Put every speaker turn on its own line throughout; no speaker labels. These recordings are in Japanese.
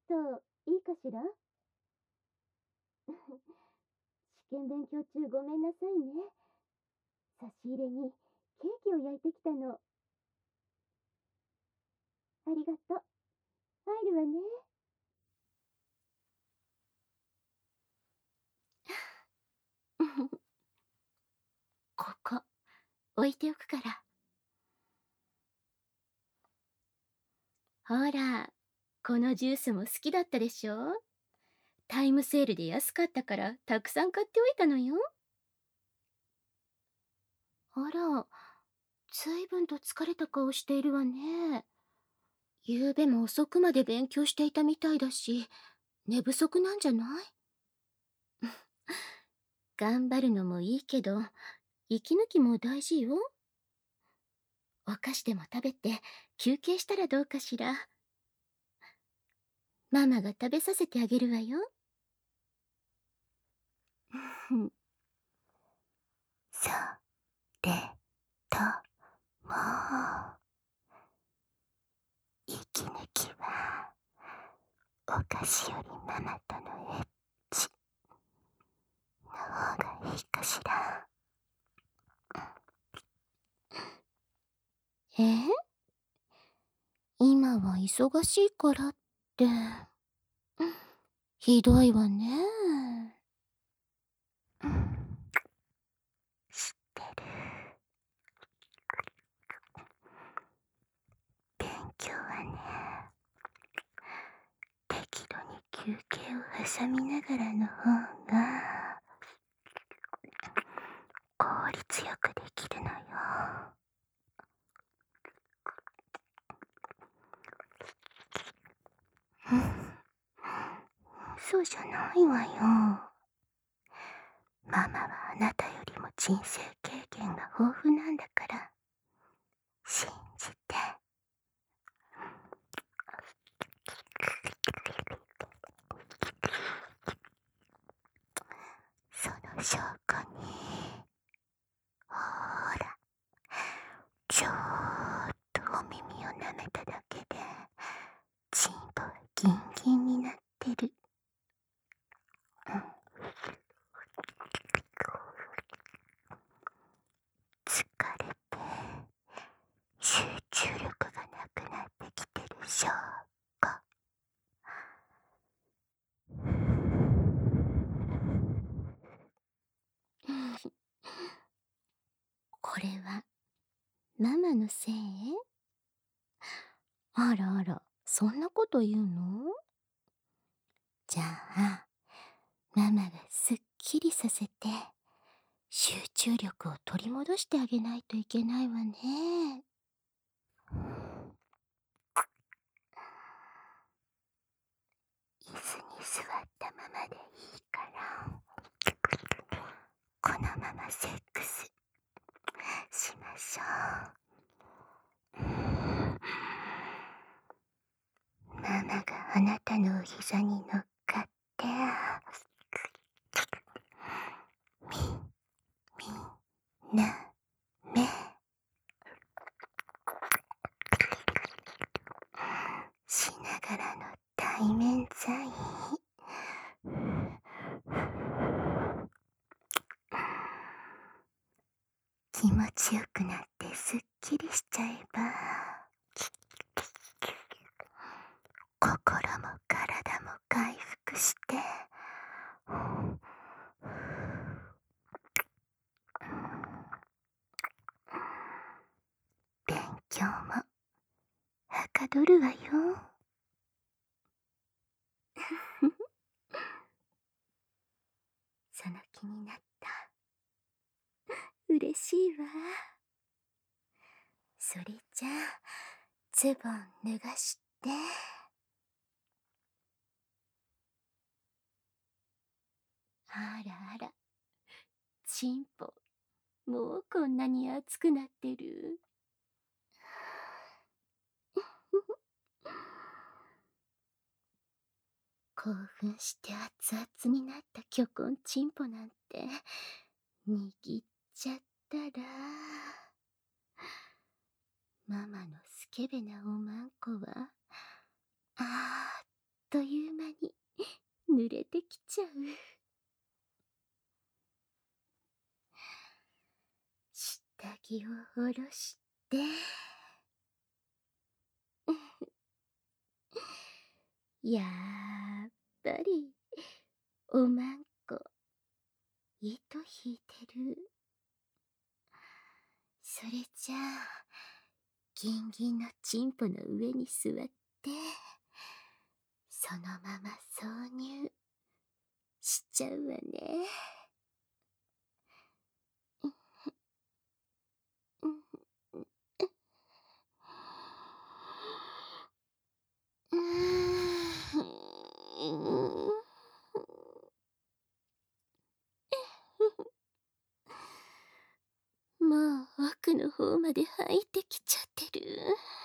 といいかしら？試験勉強中ごめんなさいね。差し入れにケーキを焼いてきたの。ありがとう。入るわね。ここ、置いておくから。ほら、このジュースも好きだったでしょ？タイムセールで安かったからたくさん買っておいたのよ。あら、ずいぶんと疲れた顔しているわね。昨べも遅くまで勉強していたみたいだし、寝不足なんじゃない？頑張るのもいいけど、息抜きも大事よ。お菓子でも食べて休憩したらどうかしら。ママが食べさせてあげるわよ。それとも息抜きはお菓子よりママとのエッチの方がいいかしら。今は忙しいからって、ひどいわね。知ってる。勉強はね、適度に休憩を挟みながらの方が効率よくできるのよ。そうじゃないわよ。ママはあなたよりも人生経験が豊富なんだから、信じて。その証拠に、ほーら、ちょーっとお耳を舐めただけで、チンポはギンギンになってる。疲れて、集中力がなくなってきてる証拠。これはママのせい？あらあら、そんなこと言うの？じゃあ、ママがすっきりさせて、集中力を取り戻してあげないといけないわね。椅子に座ったままでいいから、このままセックスしましょう。ママがあなたのお膝に乗っかって、みなめしながらの対面在。気持ちよくなってすっきりしちゃえば、心も体も回復して、勉強もはかどるわよ。その気になった。嬉しいわ。それじゃあ、ズボン脱がして。あらあら、チンポ、もうこんなに熱くなってる。興奮して熱々になった巨根チンポなんて握っちゃったら、ママのスケベなおまんこはあーっというてきちゃう。下着を下ろして、やっぱりおまんこ糸引いてる。それじゃあギンギンのチンポの上に座って、そのまま挿入しちゃうわね。もう奥の方まで入ってきちゃってる。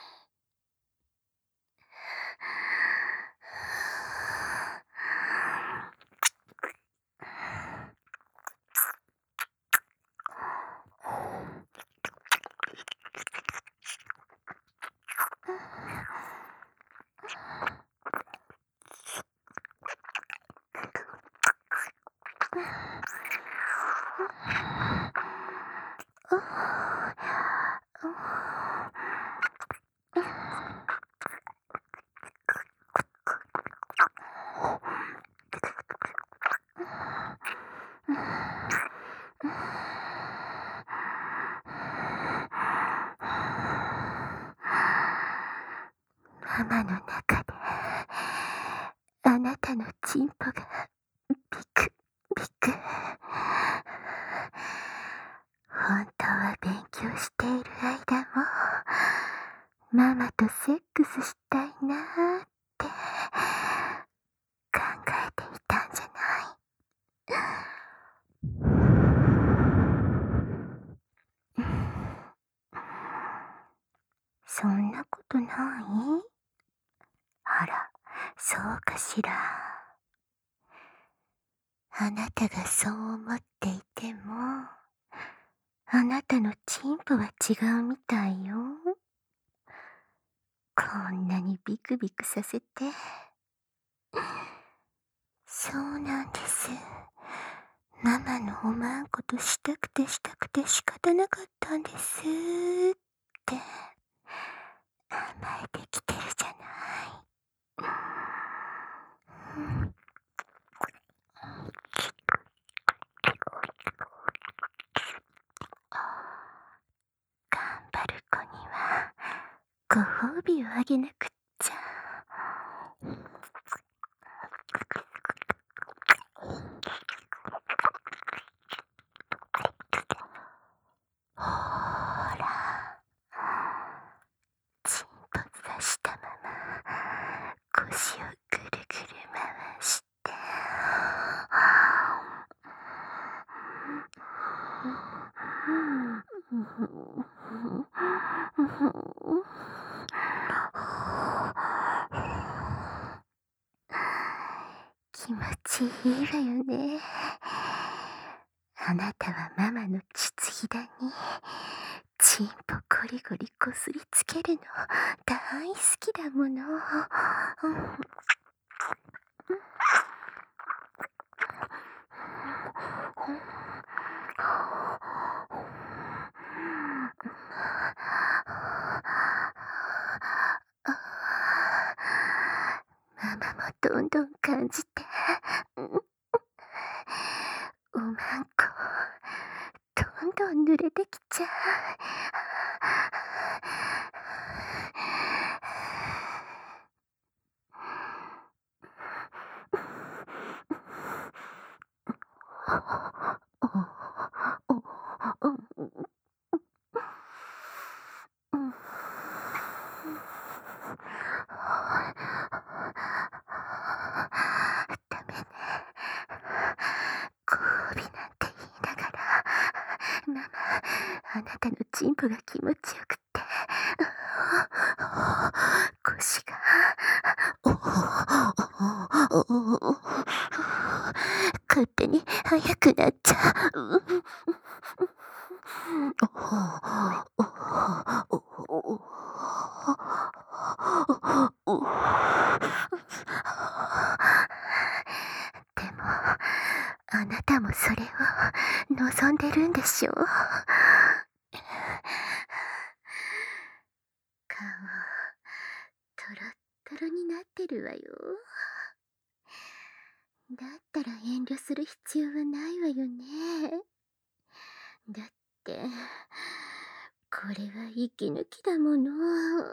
ママの中であなたのチンポがビクビク。本当は勉強している間もママとセックスしたいなーって考えていたんじゃない。そんなことない？あら、そうかしら。あなたがそう思っていても、あなたのチンポは違うみたいよ。こんなにビクビクさせて。そうなんです。ママのおまんことしたくて仕方なかったんですって甘えてきてるじゃない。頑張る子にはご褒美をあげなくっちゃ。ほーら、沈没さしたまま腰をぐるぐる回して、気持ちいいわよね。あなたはママの膣ひだにチンポゴリゴリこすりつけるの大好きだもの。ママもどんどん感じて。おまんこどんどん濡れてきちゃう。ダメね。ご褒美なんて言いながら、ママ、あなたのチンポが気持ちよくって、腰が、勝手に速くなっちゃう。でなたもそれを望んでるんでしょう。顔、トロットロになってるわよ。だったら遠慮する必要はないわよね。だって、これは息抜きだもの。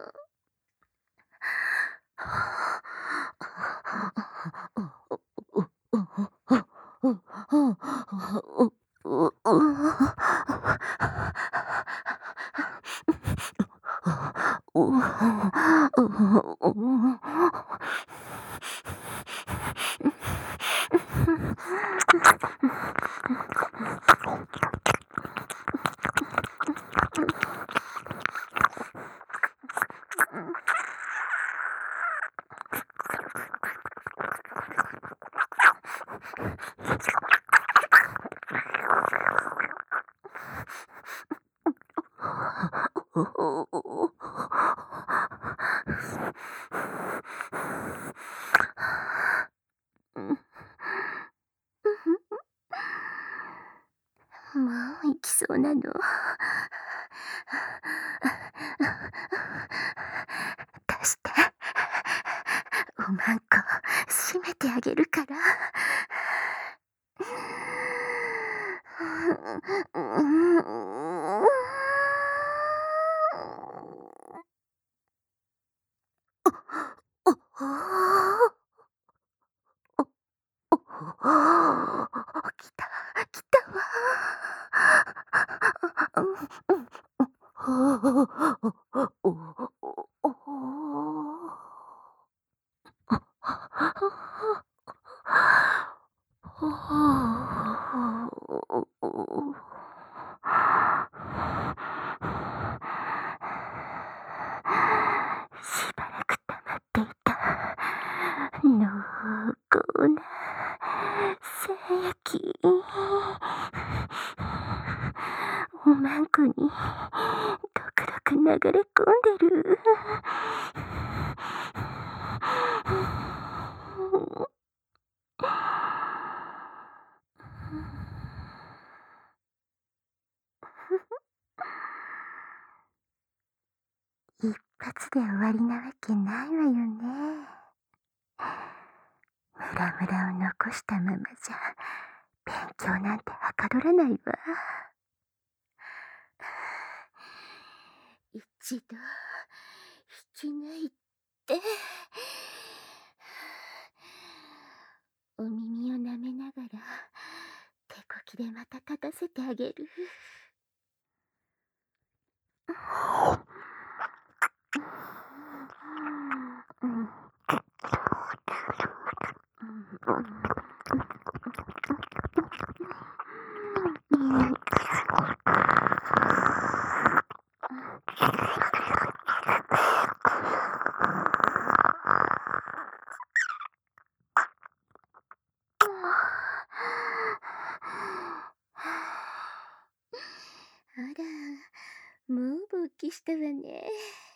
もう行きそうなの。出して。おまんこ閉めてあげるから。来た、来たわ。しばらく溜まっていた濃厚な精液、おまんこにどくどく流れ込んでる。一発で終わりなわけないわよね。ムラムラを残したままじゃ勉強なんてはかどらないわ。一度引き抜いて、お耳を舐めながら手こきでまた立たせてあげる。あら、もう勃起したわね。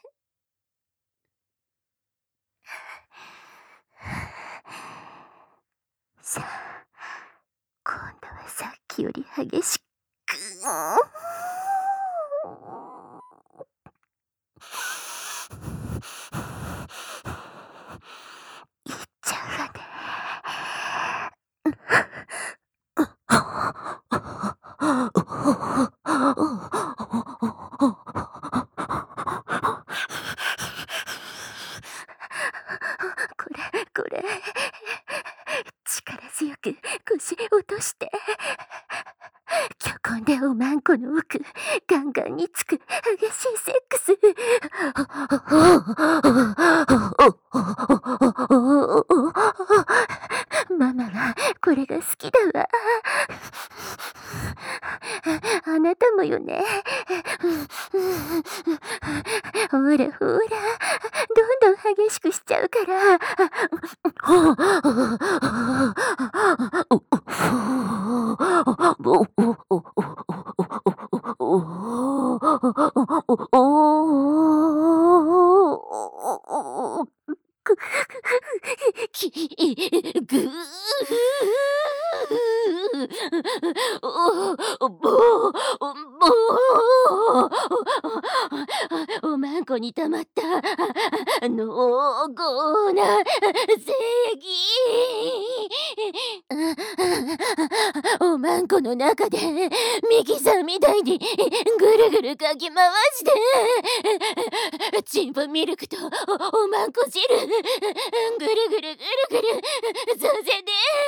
さあ、今度はさっきより激しく。いっちゃうわね。これ、力強く腰落として。虚婚でおまんこの奥、ガンガンにつく激しいセックス。ママはこれが好きだわ。あなたもよね。ほらほら、どんどん激しくしちゃうから。ぐーお、おまんこにたまった濃厚な正義。おまんこの中でミキさんみたいにぐるぐるかき回してチンポミルクとおまんこ汁ぐるぐるぐるぐるさせて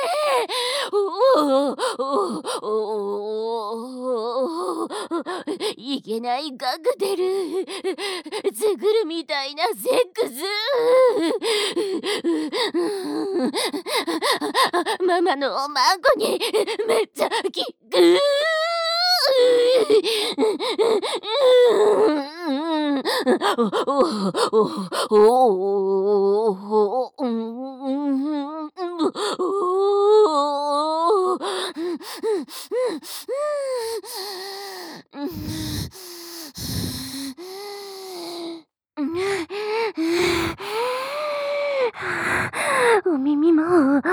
いけないカクテル作るみたいなセックスママのおまんこにめっちゃ効く。お耳も、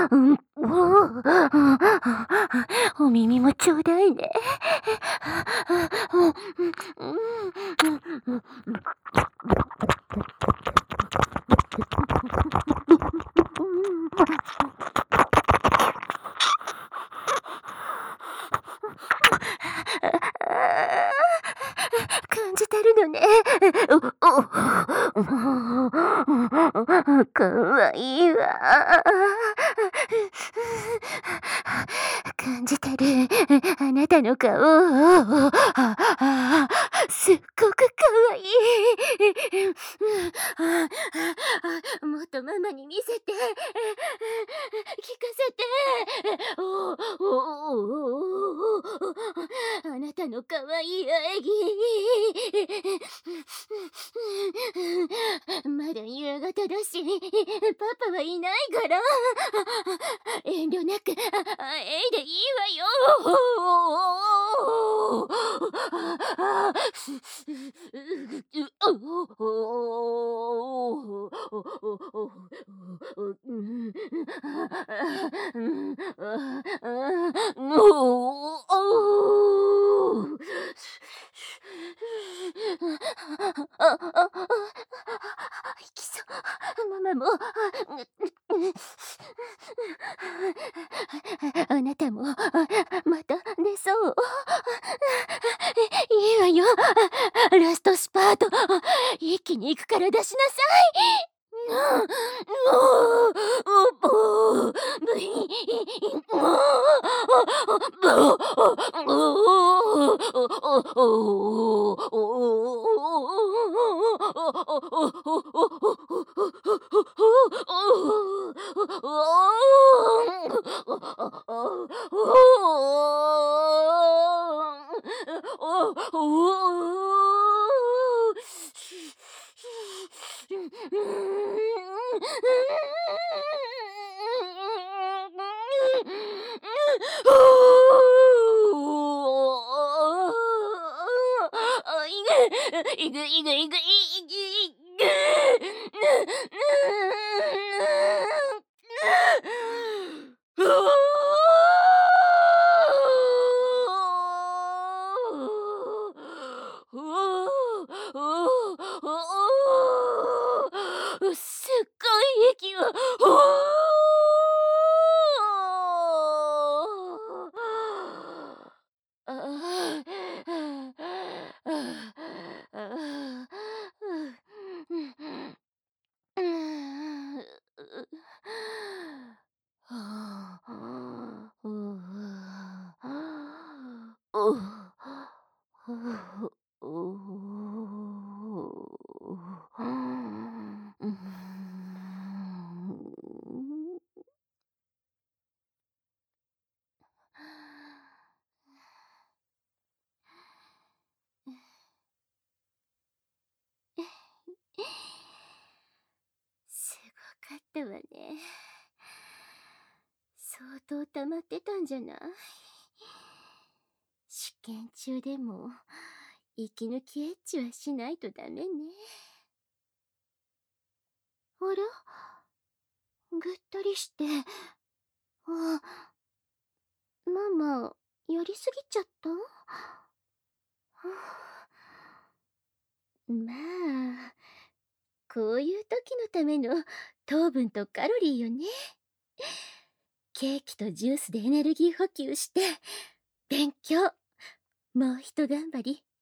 お耳もちょうだいね。感じてるのね。かわいいわ。感じてるあなたの顔。すっごくかわいい。もっとママに見せて。聞かせて。あなたのかわいい演技。まだ夕方だし、パパはいないから。遠慮なく、えいでいいわよ。いきそう。ママも。あなたも、また出そう。いいわよ。ラストスパート。一気に行くから出しなさい。いぐいぐいぐいすっごい息を。すごかったわね。相当溜まってたんじゃない？試験中でも息抜きエッチはしないとダメね。あら？ぐったりして。ママ、 やりすぎちゃった？はあ、まあ、こういう時のための糖分とカロリーよね。ケーキとジュースでエネルギー補給して、勉強、もうひと頑張り